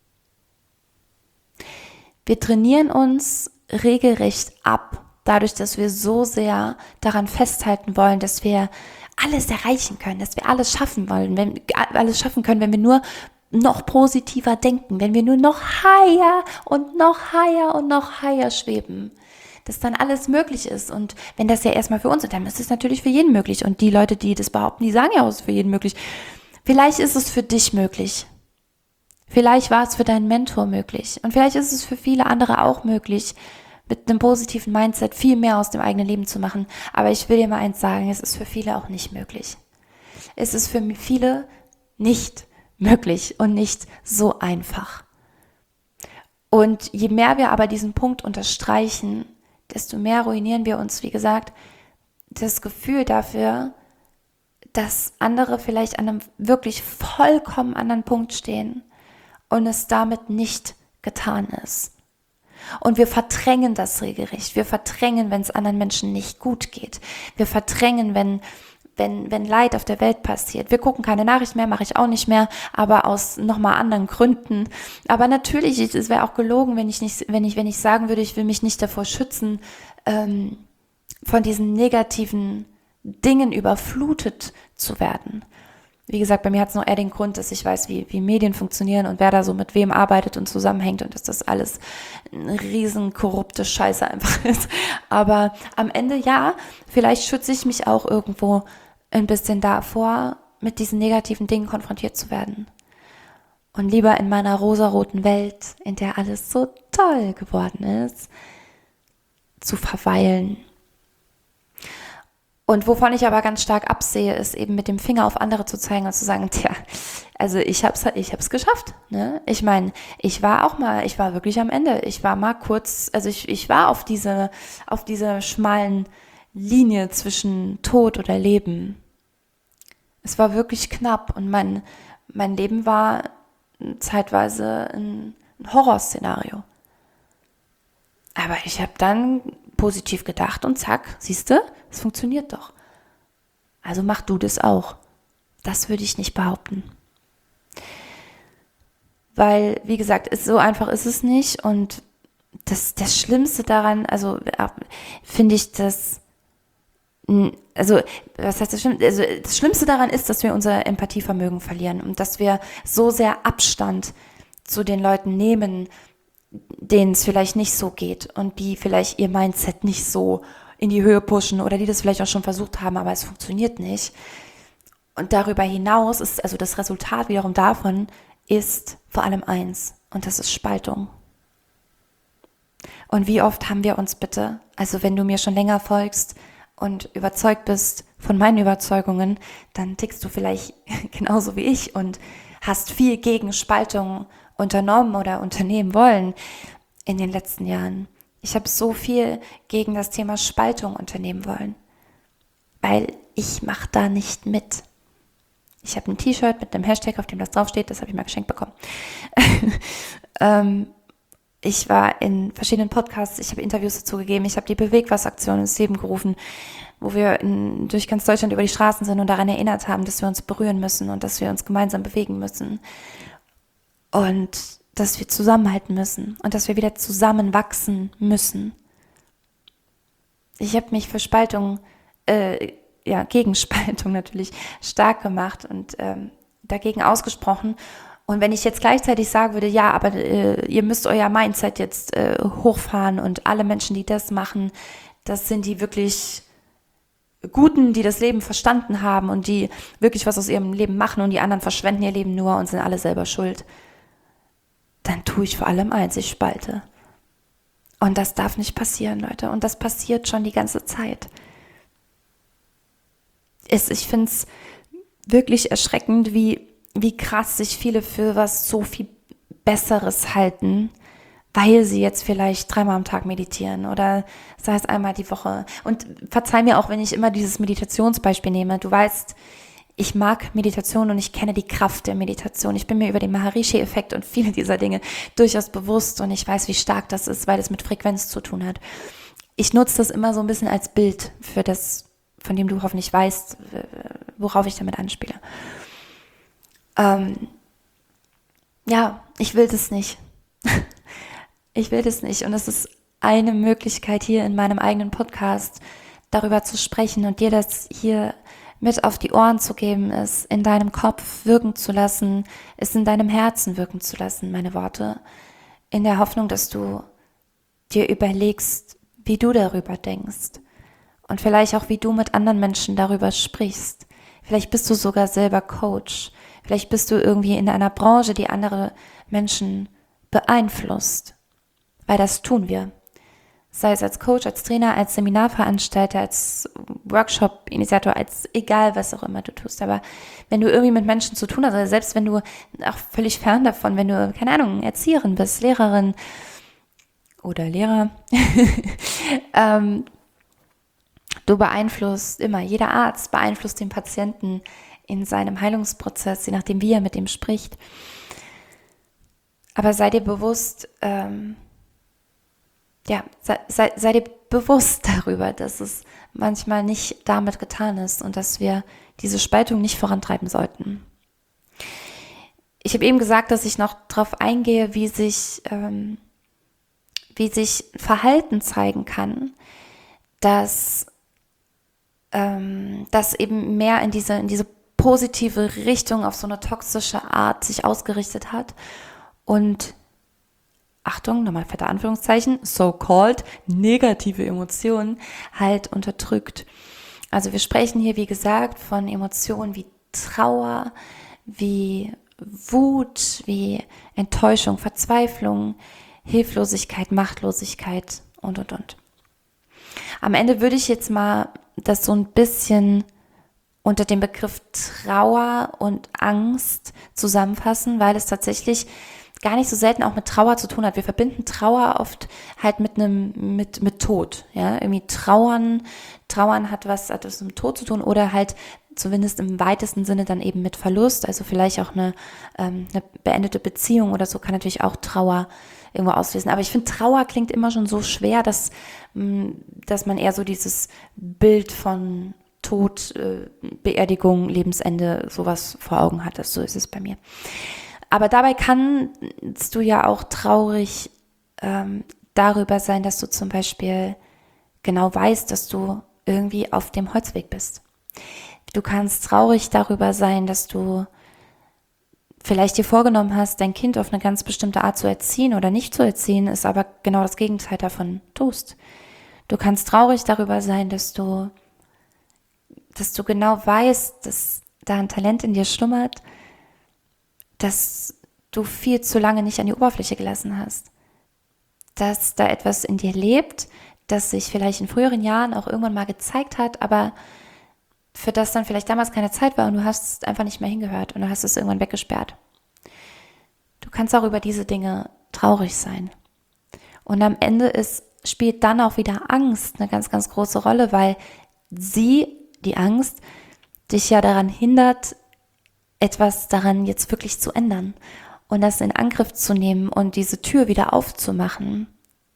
Wir trainieren uns regelrecht ab, dadurch, dass wir so sehr daran festhalten wollen, dass wir alles erreichen können, dass wir alles schaffen wollen, wenn wir nur noch positiver denken, wenn wir nur noch higher und noch higher und noch higher schweben, dass dann alles möglich ist. Und wenn das ja erstmal für uns ist, dann ist es natürlich für jeden möglich. Und die Leute, die das behaupten, die sagen ja auch, es ist für jeden möglich. Vielleicht ist es für dich möglich. Vielleicht war es für deinen Mentor möglich und vielleicht ist es für viele andere auch möglich, mit einem positiven Mindset viel mehr aus dem eigenen Leben zu machen. Aber ich will dir mal eins sagen, es ist für viele auch nicht möglich. Es ist für viele nicht möglich und nicht so einfach. Und je mehr wir aber diesen Punkt unterstreichen, desto mehr ruinieren wir uns, wie gesagt, das Gefühl dafür, dass andere vielleicht an einem wirklich vollkommen anderen Punkt stehen und es damit nicht getan ist. Und wir verdrängen das regelrecht. Wir verdrängen, wenn es anderen Menschen nicht gut geht. Wir verdrängen, wenn Leid auf der Welt passiert. Wir gucken keine Nachrichten mehr, mache ich auch nicht mehr, aber aus nochmal anderen Gründen. Aber natürlich, es wäre auch gelogen, wenn ich sagen würde, ich will mich nicht davor schützen, von diesen negativen Dingen überflutet zu werden. Wie gesagt, bei mir hat es noch eher den Grund, dass ich weiß, wie Medien funktionieren und wer da so mit wem arbeitet und zusammenhängt und dass das alles eine riesen korrupte Scheiße einfach ist. Aber am Ende ja, vielleicht schütze ich mich auch irgendwo ein bisschen davor, mit diesen negativen Dingen konfrontiert zu werden. Und lieber in meiner rosaroten Welt, in der alles so toll geworden ist, zu verweilen. Und wovon ich aber ganz stark absehe, ist eben mit dem Finger auf andere zu zeigen und zu sagen, tja, also ich hab's geschafft. Ne? Ich meine, ich war wirklich am Ende. Ich war mal kurz, also ich war auf diese schmalen Linie zwischen Tod oder Leben. Es war wirklich knapp und mein Leben war zeitweise ein Horrorszenario. Aber ich habe dann positiv gedacht und zack, siehst du, es funktioniert doch. Also mach du das auch. Das würde ich nicht behaupten. Weil, wie gesagt, so einfach ist es nicht und das Schlimmste daran, also finde ich das, also was heißt das Schlimmste? Also das Schlimmste daran ist, dass wir unser Empathievermögen verlieren und dass wir so sehr Abstand zu den Leuten nehmen, denen es vielleicht nicht so geht und die vielleicht ihr Mindset nicht so in die Höhe pushen oder die das vielleicht auch schon versucht haben, aber es funktioniert nicht. Und darüber hinaus ist also das Resultat wiederum davon ist vor allem eins und das ist Spaltung. Und wie oft haben wir uns bitte, also wenn du mir schon länger folgst und überzeugt bist von meinen Überzeugungen, dann tickst du vielleicht genauso wie ich und hast viel gegen Spaltung unternommen oder unternehmen wollen in den letzten Jahren. Ich habe so viel gegen das Thema Spaltung unternehmen wollen, weil ich mache da nicht mit. Ich habe ein T-Shirt mit einem Hashtag, auf dem das draufsteht, das habe ich mal geschenkt bekommen. Ich war in verschiedenen Podcasts, ich habe Interviews dazu gegeben, ich habe die Bewegwas-Aktion ins Leben gerufen, wo wir durch ganz Deutschland über die Straßen sind und daran erinnert haben, dass wir uns berühren müssen und dass wir uns gemeinsam bewegen müssen. Und dass wir zusammenhalten müssen und dass wir wieder zusammenwachsen müssen. Ich habe mich für Spaltung, gegen Spaltung natürlich stark gemacht und dagegen ausgesprochen. Und wenn ich jetzt gleichzeitig sagen würde, ja, aber ihr müsst euer Mindset jetzt hochfahren und alle Menschen, die das machen, das sind die wirklich Guten, die das Leben verstanden haben und die wirklich was aus ihrem Leben machen und die anderen verschwenden ihr Leben nur und sind alle selber schuld. Dann tue ich vor allem eins, ich spalte. Und das darf nicht passieren, Leute. Und das passiert schon die ganze Zeit. Ich finde es wirklich erschreckend, wie krass sich viele für was so viel Besseres halten, weil sie jetzt vielleicht 3-mal am Tag meditieren oder sei es einmal die Woche. Und verzeih mir auch, wenn ich immer dieses Meditationsbeispiel nehme. Du weißt, ich mag Meditation und ich kenne die Kraft der Meditation. Ich bin mir über den Maharishi-Effekt und viele dieser Dinge durchaus bewusst und ich weiß, wie stark das ist, weil es mit Frequenz zu tun hat. Ich nutze das immer so ein bisschen als Bild für das, von dem du hoffentlich weißt, worauf ich damit anspiele. Ich will das nicht. Ich will das nicht. Und es ist eine Möglichkeit hier in meinem eigenen Podcast, darüber zu sprechen und dir das hier mit auf die Ohren zu geben, es in deinem Kopf wirken zu lassen, es in deinem Herzen wirken zu lassen, meine Worte, in der Hoffnung, dass du dir überlegst, wie du darüber denkst und vielleicht auch, wie du mit anderen Menschen darüber sprichst. Vielleicht bist du sogar selber Coach, vielleicht bist du irgendwie in einer Branche, die andere Menschen beeinflusst, weil das tun wir. Sei es als Coach, als Trainer, als Seminarveranstalter, als Workshop-Initiator, als egal, was auch immer du tust. Aber wenn du irgendwie mit Menschen zu tun hast, also selbst wenn du auch völlig fern davon, wenn du, keine Ahnung, Erzieherin bist, Lehrerin oder Lehrer, du beeinflusst immer, jeder Arzt beeinflusst den Patienten in seinem Heilungsprozess, je nachdem, wie er mit ihm spricht. Aber sei dir bewusst, sei dir bewusst darüber, dass es manchmal nicht damit getan ist und dass wir diese Spaltung nicht vorantreiben sollten. Ich habe eben gesagt, dass ich noch darauf eingehe, wie sich Verhalten zeigen kann, das das eben mehr in diese positive Richtung auf so eine toxische Art sich ausgerichtet hat und Achtung, nochmal fette Anführungszeichen, so-called negative Emotionen halt unterdrückt. Also wir sprechen hier, wie gesagt, von Emotionen wie Trauer, wie Wut, wie Enttäuschung, Verzweiflung, Hilflosigkeit, Machtlosigkeit und. Am Ende würde ich jetzt mal das so ein bisschen unter dem Begriff Trauer und Angst zusammenfassen, weil es tatsächlich gar nicht so selten auch mit Trauer zu tun hat. Wir verbinden Trauer oft halt mit Tod, ja, irgendwie Trauern hat was mit dem Tod zu tun oder halt zumindest im weitesten Sinne dann eben mit Verlust, also vielleicht auch eine beendete Beziehung oder so kann natürlich auch Trauer irgendwo auslösen. Aber ich finde, Trauer klingt immer schon so schwer, dass man eher so dieses Bild von Tod, Beerdigung, Lebensende, sowas vor Augen hat. So ist es bei mir. Aber dabei kannst du ja auch traurig darüber sein, dass du zum Beispiel genau weißt, dass du irgendwie auf dem Holzweg bist. Du kannst traurig darüber sein, dass du vielleicht dir vorgenommen hast, dein Kind auf eine ganz bestimmte Art zu erziehen oder nicht zu erziehen, ist aber genau das Gegenteil davon tust. Du kannst traurig darüber sein, dass du genau weißt, dass da ein Talent in dir schlummert, dass du viel zu lange nicht an die Oberfläche gelassen hast. Dass da etwas in dir lebt, das sich vielleicht in früheren Jahren auch irgendwann mal gezeigt hat, aber für das dann vielleicht damals keine Zeit war und du hast einfach nicht mehr hingehört und du hast es irgendwann weggesperrt. Du kannst auch über diese Dinge traurig sein. Und am Ende spielt dann auch wieder Angst eine ganz, ganz große Rolle, weil die Angst, dich ja daran hindert, etwas daran jetzt wirklich zu ändern und das in Angriff zu nehmen und diese Tür wieder aufzumachen.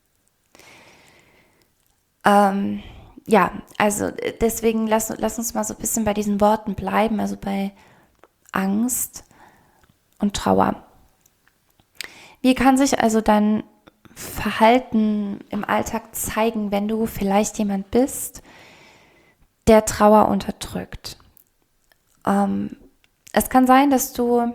Ja, also deswegen lass uns mal so ein bisschen bei diesen Worten bleiben, also bei Angst und Trauer. Wie kann sich also dein Verhalten im Alltag zeigen, wenn du vielleicht jemand bist, der Trauer unterdrückt? Es kann sein, dass du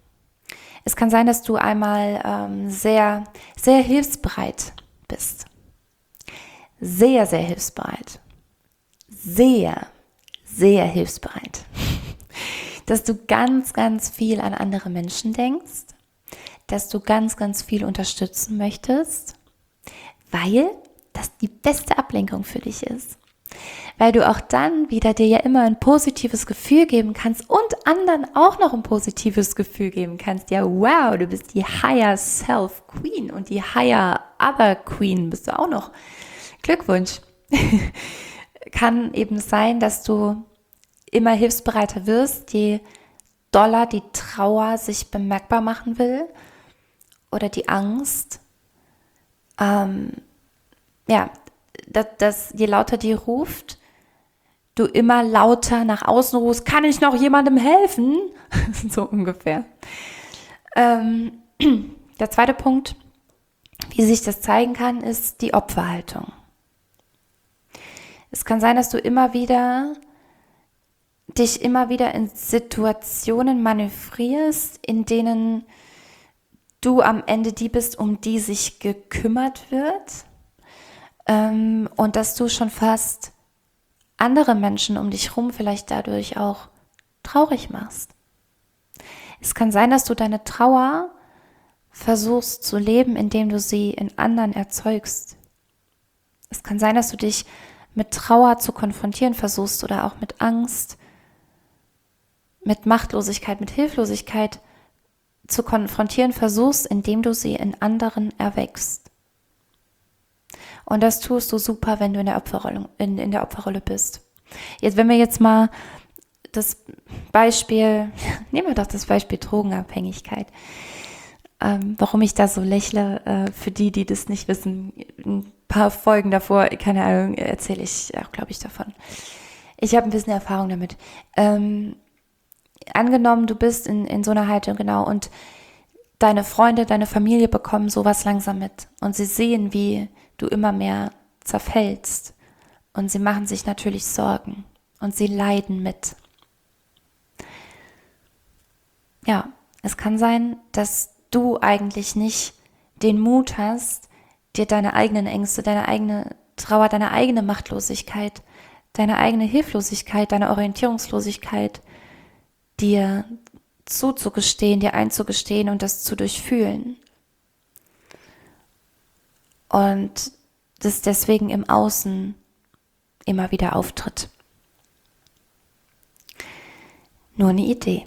einmal sehr, sehr hilfsbereit bist. Sehr, sehr hilfsbereit. Sehr, sehr hilfsbereit. Dass du ganz, ganz viel an andere Menschen denkst, dass du ganz, ganz viel unterstützen möchtest, weil das die beste Ablenkung für dich ist. Weil du auch dann wieder dir ja immer ein positives Gefühl geben kannst und anderen auch noch ein positives Gefühl geben kannst. Ja, wow, du bist die Higher Self Queen und die Higher Other Queen bist du auch noch. Glückwunsch. Kann eben sein, dass du immer hilfsbereiter wirst, je doller die Trauer sich bemerkbar machen will oder die Angst. Dass je lauter die ruft, du immer lauter nach außen rufst, kann ich noch jemandem helfen? So ungefähr. Der zweite Punkt, wie sich das zeigen kann, ist die Opferhaltung. Es kann sein, dass du dich immer wieder in Situationen manövrierst, in denen du am Ende die bist, um die sich gekümmert wird, und dass du schon fast andere Menschen um dich herum vielleicht dadurch auch traurig machst. Es kann sein, dass du deine Trauer versuchst zu leben, indem du sie in anderen erzeugst. Es kann sein, dass du dich mit Trauer zu konfrontieren versuchst oder auch mit Angst, mit Machtlosigkeit, mit Hilflosigkeit zu konfrontieren versuchst, indem du sie in anderen erweckst. Und das tust du super, wenn du in der Opferrolle bist. Jetzt, wenn wir jetzt mal nehmen wir doch das Beispiel Drogenabhängigkeit. Warum ich da so lächle, für die das nicht wissen, ein paar Folgen davor, keine Ahnung, erzähle ich auch, glaube ich, davon. Ich habe ein bisschen Erfahrung damit. Angenommen, du bist in so einer Haltung, genau, und deine Freunde, deine Familie bekommen sowas langsam mit und sie sehen, wie du immer mehr zerfällst und sie machen sich natürlich Sorgen und sie leiden mit. Ja, es kann sein, dass du eigentlich nicht den Mut hast, dir deine eigenen Ängste, deine eigene Trauer, deine eigene Machtlosigkeit, deine eigene Hilflosigkeit, deine Orientierungslosigkeit dir zuzugestehen, dir einzugestehen und das zu durchfühlen. Und das deswegen im Außen immer wieder auftritt. Nur eine Idee.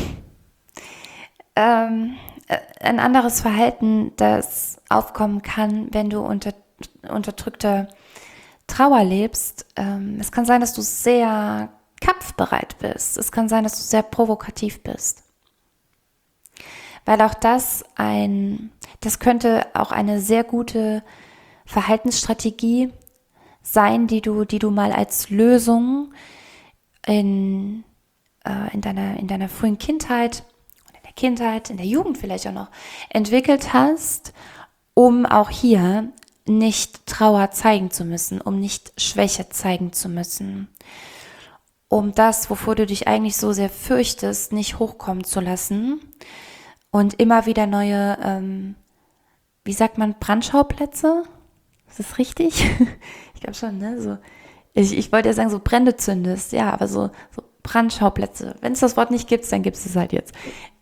Ein anderes Verhalten, das aufkommen kann, wenn du unterdrückte Trauer lebst, es kann sein, dass du sehr kampfbereit bist. Es kann sein, dass du sehr provokativ bist. Weil auch das könnte auch eine sehr gute Verhaltensstrategie sein, die du mal als Lösung in deiner frühen Kindheit, in der Jugend vielleicht auch noch, entwickelt hast, um auch hier nicht Trauer zeigen zu müssen, um nicht Schwäche zeigen zu müssen, um das, wovor du dich eigentlich so sehr fürchtest, nicht hochkommen zu lassen und immer wieder neue, wie sagt man, Brandschauplätze? Ist das richtig? Ich glaube schon, ne? So, ich wollte ja sagen, so Brände zündest, ja, aber so Brandschauplätze. Wenn es das Wort nicht gibt, dann gibt es halt jetzt.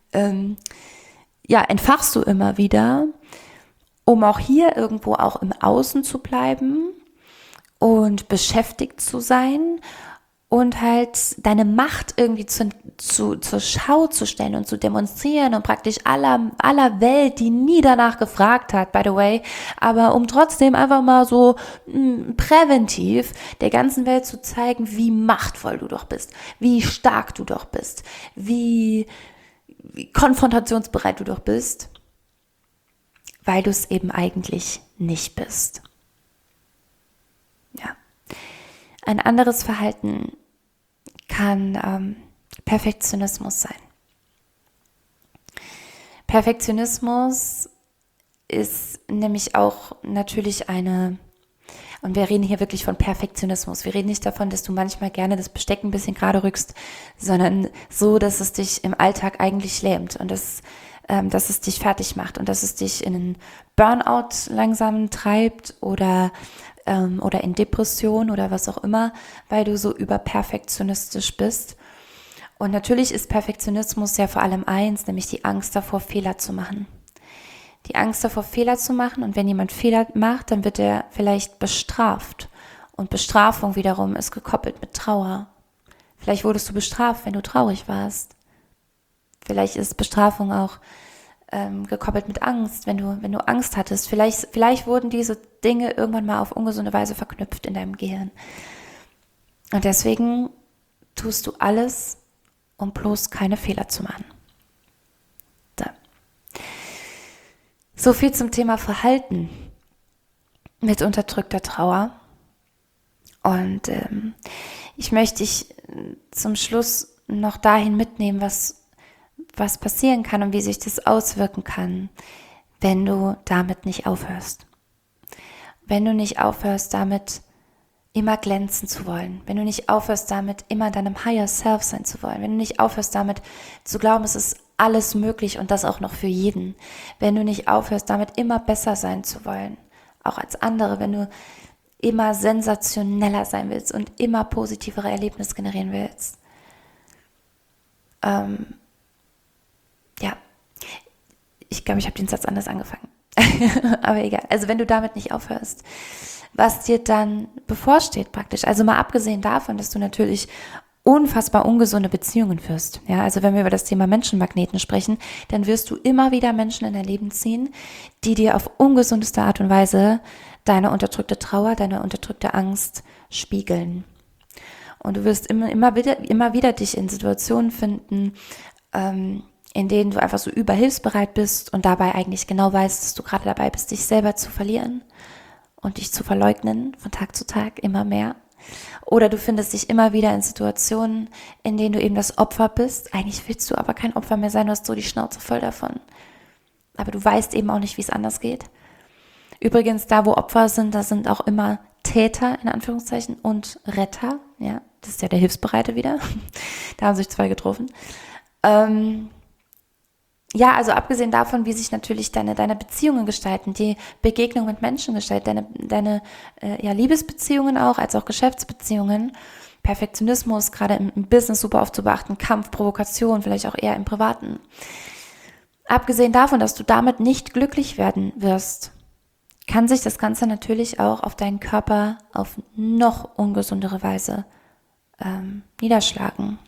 Entfachst du immer wieder, um auch hier irgendwo auch im Außen zu bleiben und beschäftigt zu sein und halt deine Macht irgendwie zur Schau zu stellen und zu demonstrieren und praktisch aller Welt, die nie danach gefragt hat, by the way, aber um trotzdem einfach mal so präventiv der ganzen Welt zu zeigen, wie machtvoll du doch bist, wie stark du doch bist, wie konfrontationsbereit du doch bist, weil du es eben eigentlich nicht bist. Ja. Ein anderes Verhalten kann Perfektionismus sein. Perfektionismus ist nämlich auch natürlich und wir reden hier wirklich von Perfektionismus. Wir reden nicht davon, dass du manchmal gerne das Besteck ein bisschen gerade rückst, sondern so, dass es dich im Alltag eigentlich lähmt und dass es dich fertig macht und dass es dich in einen Burnout langsam treibt oder in Depression oder was auch immer, weil du so überperfektionistisch bist. Und natürlich ist Perfektionismus ja vor allem eins, nämlich die Angst davor, Fehler zu machen. Die Angst davor, Fehler zu machen, und wenn jemand Fehler macht, dann wird er vielleicht bestraft. Und Bestrafung wiederum ist gekoppelt mit Trauer. Vielleicht wurdest du bestraft, wenn du traurig warst. Vielleicht ist Bestrafung auch gekoppelt mit Angst, wenn du Angst hattest. Vielleicht wurden diese Dinge irgendwann mal auf ungesunde Weise verknüpft in deinem Gehirn. Und deswegen tust du alles, um bloß keine Fehler zu machen. So viel zum Thema Verhalten mit unterdrückter Trauer. Und ich möchte dich zum Schluss noch dahin mitnehmen, was passieren kann und wie sich das auswirken kann, wenn du damit nicht aufhörst. Wenn du nicht aufhörst, damit immer glänzen zu wollen. Wenn du nicht aufhörst, damit immer deinem Higher Self sein zu wollen. Wenn du nicht aufhörst, damit zu glauben, es ist alles möglich und das auch noch für jeden. Wenn du nicht aufhörst, damit immer besser sein zu wollen, auch als andere. Wenn du immer sensationeller sein willst und immer positivere Erlebnisse generieren willst. Ich glaube, ich habe den Satz anders angefangen. Aber egal. Also wenn du damit nicht aufhörst, was dir dann bevorsteht praktisch. Also mal abgesehen davon, dass du natürlich unfassbar ungesunde Beziehungen führst. Ja, also wenn wir über das Thema Menschenmagneten sprechen, dann wirst du immer wieder Menschen in dein Leben ziehen, die dir auf ungesundeste Art und Weise deine unterdrückte Trauer, deine unterdrückte Angst spiegeln. Und du wirst immer wieder dich in Situationen finden, in denen du einfach so überhilfsbereit bist und dabei eigentlich genau weißt, dass du gerade dabei bist, dich selber zu verlieren und dich zu verleugnen von Tag zu Tag immer mehr. Oder du findest dich immer wieder in Situationen, in denen du eben das Opfer bist. Eigentlich willst du aber kein Opfer mehr sein, du hast so die Schnauze voll davon. Aber du weißt eben auch nicht, wie es anders geht. Übrigens, da wo Opfer sind, da sind auch immer Täter, in Anführungszeichen, und Retter. Ja, das ist ja der Hilfsbereite wieder. Da haben sich zwei getroffen. Ja, also abgesehen davon, wie sich natürlich deine Beziehungen gestalten, die Begegnung mit Menschen gestalten, deine Liebesbeziehungen auch, als auch Geschäftsbeziehungen, Perfektionismus, gerade im Business super oft zu beachten, Kampf, Provokation, vielleicht auch eher im Privaten. Abgesehen davon, dass du damit nicht glücklich werden wirst, kann sich das Ganze natürlich auch auf deinen Körper auf noch ungesundere Weise niederschlagen.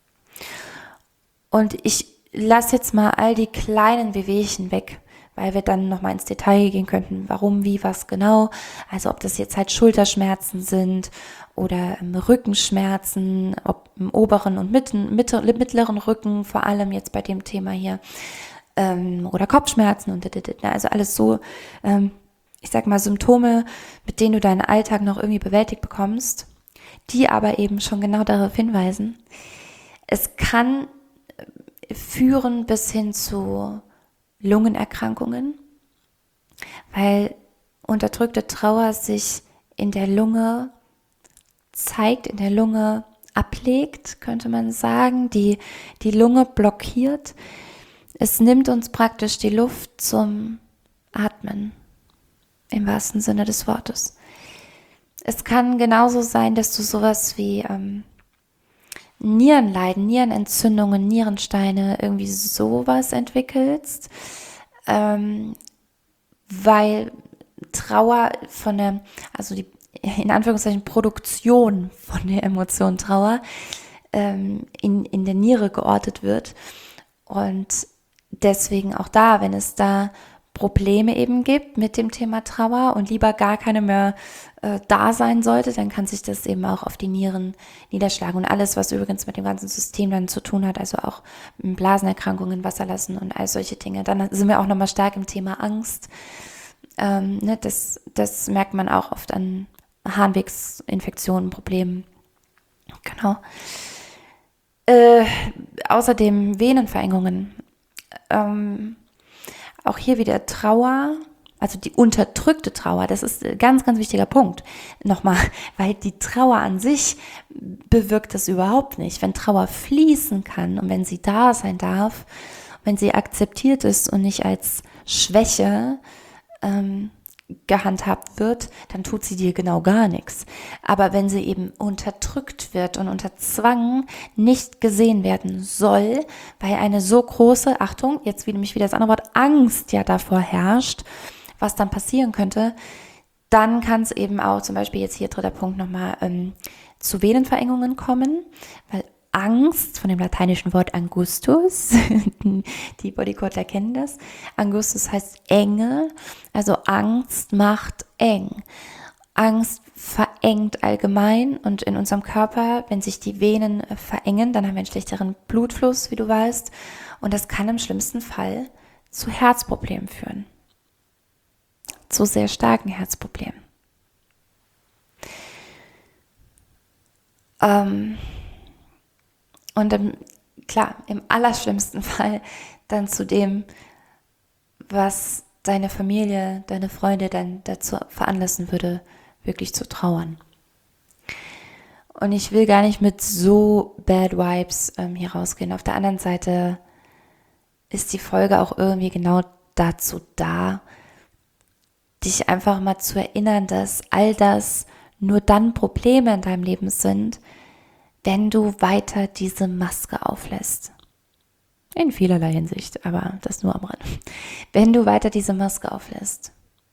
Und ich lasse jetzt mal all die kleinen Wehwehchen weg, weil wir dann nochmal ins Detail gehen könnten, warum, wie, was genau. Also ob das jetzt halt Schulterschmerzen sind oder Rückenschmerzen, ob im oberen und mittleren Rücken, vor allem jetzt bei dem Thema hier, oder Kopfschmerzen und also alles so, ich sag mal Symptome, mit denen du deinen Alltag noch irgendwie bewältigt bekommst, die aber eben schon genau darauf hinweisen, es kann führen bis hin zu Lungenerkrankungen, weil unterdrückte Trauer sich in der Lunge zeigt, in der Lunge ablegt, könnte man sagen, die Lunge blockiert. Es nimmt uns praktisch die Luft zum Atmen, im wahrsten Sinne des Wortes. Es kann genauso sein, dass du sowas wie Nierenleiden, Nierenentzündungen, Nierensteine, irgendwie sowas entwickelst, weil Trauer also die in Anführungszeichen Produktion von der Emotion Trauer in der Niere geortet wird und deswegen auch da, wenn es da Probleme eben gibt mit dem Thema Trauer und lieber gar keine mehr da sein sollte, dann kann sich das eben auch auf die Nieren niederschlagen. Und alles, was übrigens mit dem ganzen System dann zu tun hat, also auch Blasenerkrankungen, Wasserlassen und all solche Dinge. Dann sind wir auch nochmal stark im Thema Angst. Das merkt man auch oft an Harnwegsinfektionen, Problemen. Genau. Außerdem Venenverengungen. Auch hier wieder Trauer, also die unterdrückte Trauer, das ist ein ganz, ganz wichtiger Punkt. Nochmal, weil die Trauer an sich bewirkt das überhaupt nicht. Wenn Trauer fließen kann und wenn sie da sein darf, wenn sie akzeptiert ist und nicht als Schwäche gehandhabt wird, dann tut sie dir genau gar nichts. Aber wenn sie eben unterdrückt wird und unter Zwang nicht gesehen werden soll, weil eine so große, Achtung, jetzt nämlich wieder das andere Wort, Angst ja davor herrscht, was dann passieren könnte, dann kann es eben auch, zum Beispiel jetzt hier dritter Punkt nochmal, zu Venenverengungen kommen, weil Angst, von dem lateinischen Wort Angustus, die Bodycoder kennen das. Angustus heißt Enge, also Angst macht eng. Angst verengt allgemein und in unserem Körper, wenn sich die Venen verengen, dann haben wir einen schlechteren Blutfluss, wie du weißt, und das kann im schlimmsten Fall zu Herzproblemen führen. Zu sehr starken Herzproblemen. Und klar, im allerschlimmsten Fall dann zu dem, was deine Familie, deine Freunde dann dazu veranlassen würde, wirklich zu trauern. Und ich will gar nicht mit so Bad Vibes hier rausgehen. Auf der anderen Seite ist die Folge auch irgendwie genau dazu da, dich einfach mal zu erinnern, dass all das nur dann Probleme in deinem Leben sind, wenn du weiter diese Maske auflässt. In vielerlei Hinsicht, aber das nur am Rand. Wenn du weiter diese Maske auflässt.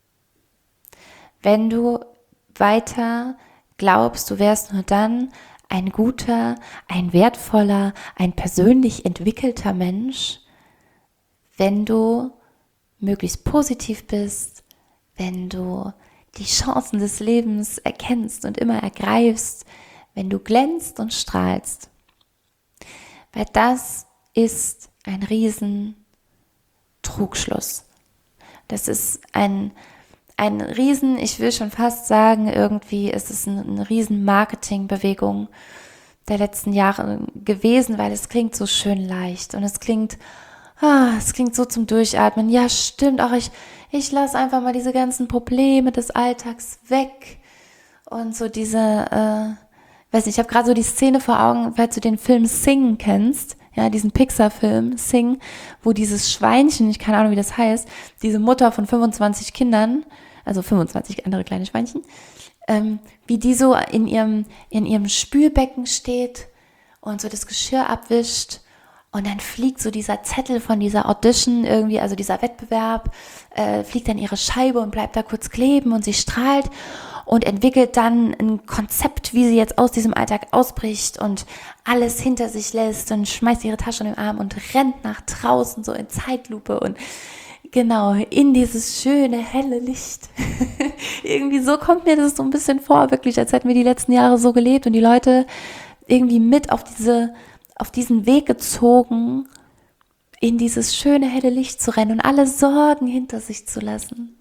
Wenn du weiter glaubst, du wärst nur dann ein guter, ein wertvoller, ein persönlich entwickelter Mensch, wenn du möglichst positiv bist, wenn du die Chancen des Lebens erkennst und immer ergreifst, wenn du glänzt und strahlst. Weil das ist ein riesen Trugschluss. Das ist ein riesen, ich will schon fast sagen, irgendwie ist es eine riesen Marketingbewegung der letzten Jahre gewesen, weil es klingt so schön leicht und es klingt so zum Durchatmen. Ja, stimmt, auch ich lasse einfach mal diese ganzen Probleme des Alltags weg und so diese weiß nicht, ich habe gerade so die Szene vor Augen, falls du den Film Sing kennst, ja, diesen Pixar-Film Sing, wo dieses Schweinchen, ich keine Ahnung, wie das heißt, diese Mutter von 25 Kindern, also 25 andere kleine Schweinchen, wie die so in ihrem Spülbecken steht und so das Geschirr abwischt und dann fliegt so dieser Zettel von dieser Audition irgendwie, also dieser Wettbewerb, fliegt dann ihre Scheibe und bleibt da kurz kleben und sie strahlt und entwickelt dann ein Konzept, wie sie jetzt aus diesem Alltag ausbricht und alles hinter sich lässt und schmeißt ihre Tasche in den Arm und rennt nach draußen so in Zeitlupe und genau, in dieses schöne, helle Licht. Irgendwie so kommt mir das so ein bisschen vor, wirklich, als hätten wir die letzten Jahre so gelebt und die Leute irgendwie mit auf diesen Weg gezogen, in dieses schöne, helle Licht zu rennen und alle Sorgen hinter sich zu lassen.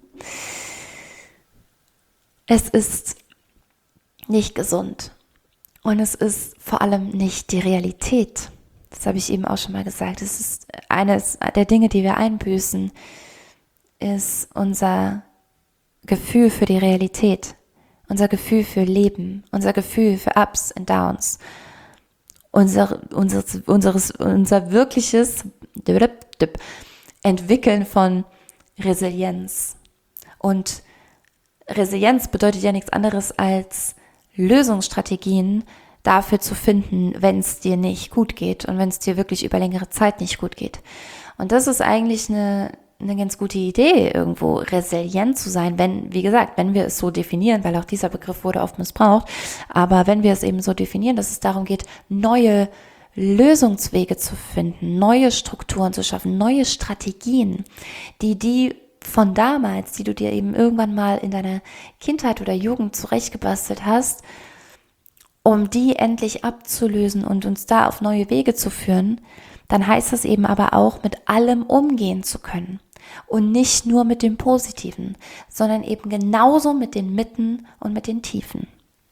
Es ist nicht gesund und es ist vor allem nicht die Realität. Das habe ich eben auch schon mal gesagt. Es ist eines der Dinge, die wir einbüßen, ist unser Gefühl für die Realität, unser Gefühl für Leben, unser Gefühl für Ups und Downs, unser wirkliches Entwickeln von Resilienz. Und Resilienz bedeutet ja nichts anderes als Lösungsstrategien dafür zu finden, wenn es dir nicht gut geht und wenn es dir wirklich über längere Zeit nicht gut geht. Und das ist eigentlich eine ganz gute Idee, irgendwo resilient zu sein, wenn wir es so definieren, weil auch dieser Begriff wurde oft missbraucht, aber wenn wir es eben so definieren, dass es darum geht, neue Lösungswege zu finden, neue Strukturen zu schaffen, neue Strategien, die von damals, die du dir eben irgendwann mal in deiner Kindheit oder Jugend zurechtgebastelt hast, um die endlich abzulösen und uns da auf neue Wege zu führen, dann heißt das eben aber auch, mit allem umgehen zu können. Und nicht nur mit dem Positiven, sondern eben genauso mit den Mitten und mit den Tiefen.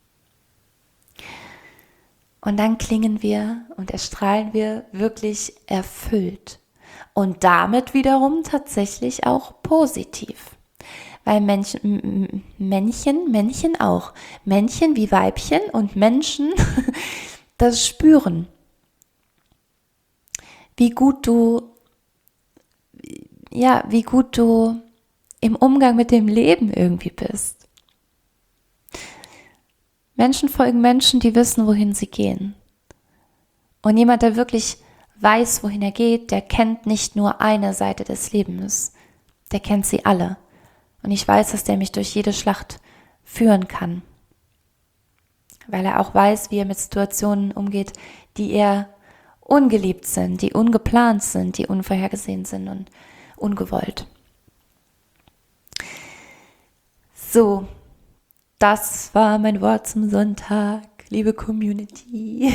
Und dann klingen wir und erstrahlen wir wirklich erfüllt. Und damit wiederum tatsächlich auch positiv. Weil Männchen auch. Männchen wie Weibchen und Menschen das spüren. Wie gut du im Umgang mit dem Leben irgendwie bist. Menschen folgen Menschen, die wissen, wohin sie gehen. Und jemand, der wirklich weiß, wohin er geht, der kennt nicht nur eine Seite des Lebens, der kennt sie alle. Und ich weiß, dass der mich durch jede Schlacht führen kann. Weil er auch weiß, wie er mit Situationen umgeht, die eher ungeliebt sind, die ungeplant sind, die unvorhergesehen sind und ungewollt. So, das war mein Wort zum Sonntag, liebe Community.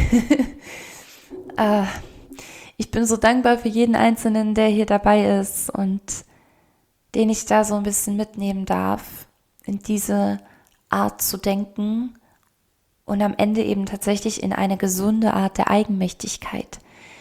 Ich bin so dankbar für jeden Einzelnen, der hier dabei ist und den ich da so ein bisschen mitnehmen darf, in diese Art zu denken und am Ende eben tatsächlich in eine gesunde Art der Eigenmächtigkeit.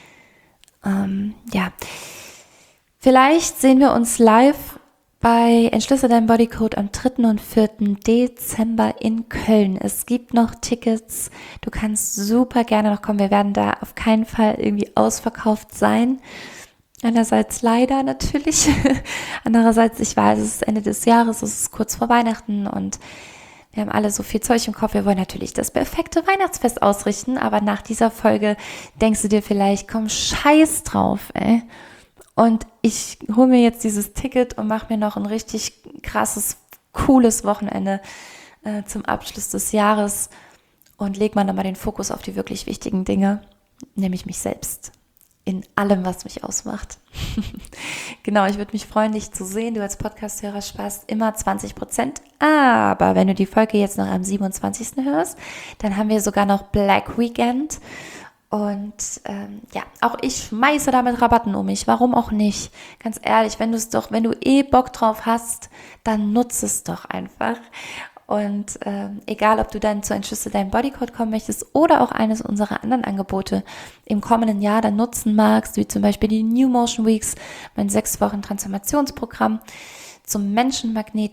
Vielleicht sehen wir uns live bei Entschlüsse dein Bodycode am 3. und 4. Dezember in Köln. Es gibt noch Tickets. Du kannst super gerne noch kommen. Wir werden da auf keinen Fall irgendwie ausverkauft sein. Einerseits leider natürlich. Andererseits, ich weiß, es ist Ende des Jahres, es ist kurz vor Weihnachten und wir haben alle so viel Zeug im Kopf. Wir wollen natürlich das perfekte Weihnachtsfest ausrichten, aber nach dieser Folge denkst du dir vielleicht, komm, scheiß drauf, ey. Und ich hole mir jetzt dieses Ticket und mache mir noch ein richtig krasses, cooles Wochenende zum Abschluss des Jahres und lege mal nochmal den Fokus auf die wirklich wichtigen Dinge, nämlich mich selbst. In allem, was mich ausmacht. Genau, ich würde mich freuen, dich zu sehen. Du als Podcast-Hörer sparst immer 20%. Aber wenn du die Folge jetzt noch am 27. hörst, dann haben wir sogar noch Black Weekend. Und auch ich schmeiße da mit Rabatten um mich. Warum auch nicht? Ganz ehrlich, wenn du Bock drauf hast, dann nutze es doch einfach. Und egal, ob du dann zur Entschlüsse dein Bodycode kommen möchtest oder auch eines unserer anderen Angebote im kommenden Jahr dann nutzen magst, wie zum Beispiel die New Motion Weeks, mein 6 Wochen Transformationsprogramm zum Menschenmagneten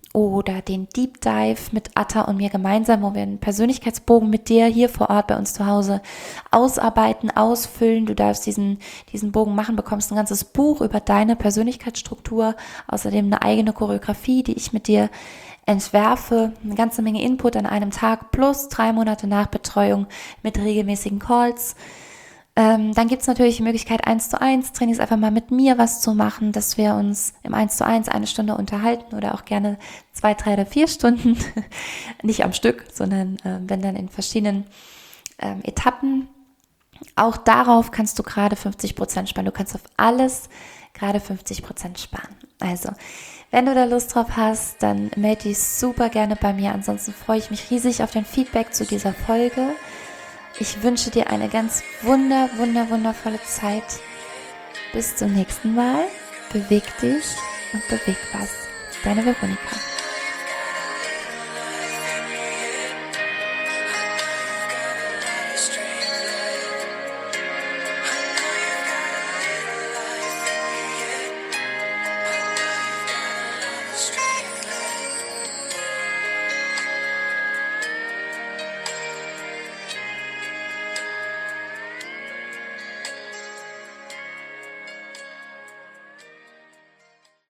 oder den Deep Dive mit Atta und mir gemeinsam, wo wir einen Persönlichkeitsbogen mit dir hier vor Ort bei uns zu Hause ausarbeiten, ausfüllen. Du darfst diesen Bogen machen, bekommst ein ganzes Buch über deine Persönlichkeitsstruktur, außerdem eine eigene Choreografie, die ich mit dir entwerfe, eine ganze Menge Input an einem Tag plus 3 Monate Nachbetreuung mit regelmäßigen Calls. Dann gibt es natürlich die Möglichkeit 1:1 Trainings einfach mal mit mir was zu machen, dass wir uns im 1:1 eine Stunde unterhalten oder auch gerne 2, 3 oder 4 Stunden, nicht am Stück, sondern wenn dann in verschiedenen Etappen. Auch darauf kannst du gerade 50% sparen. Du kannst auf alles gerade 50% sparen. Also, wenn du da Lust drauf hast, dann melde dich super gerne bei mir. Ansonsten freue ich mich riesig auf dein Feedback zu dieser Folge. Ich wünsche dir eine ganz wundervolle Zeit. Bis zum nächsten Mal. Beweg dich und beweg was. Deine Veronika.